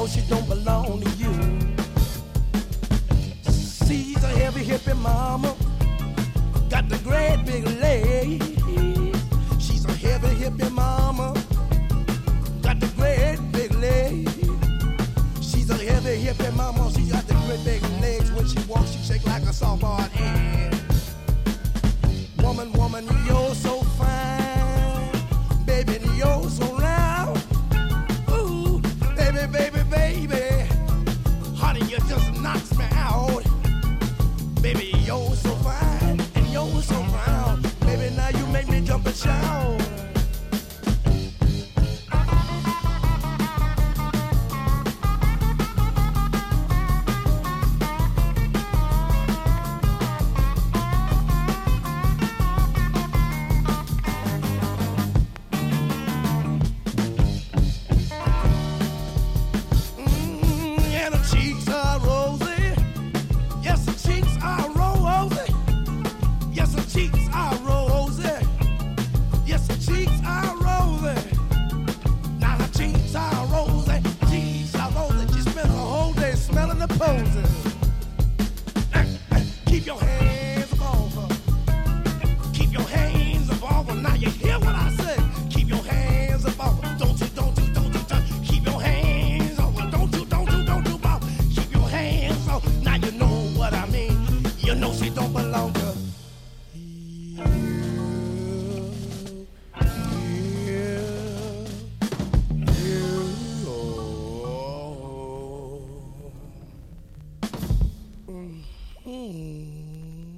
know she don't belong to you. She's a heavy hippie mama, got the great big leg. She's a heavy hippie mama, got the great big leg. She's a heavy hippie mama, she got the great big legs. When she walks, she shake like a softball head. Woman, woman, you're so fine. Baby, you're so round. Ooh, baby, baby, baby. Honey, you just knocks me out. Baby, you're so fine and you're so round. Baby, now you make me jump and shout. Keep your hands above her. Keep your hands above her. Now you hear what I said. Keep your hands above her. Don't you touch. Keep your hands over. Don't you above. Keep your hands off. Now you know what I mean. You know she don't belong to you. Mm-hmm.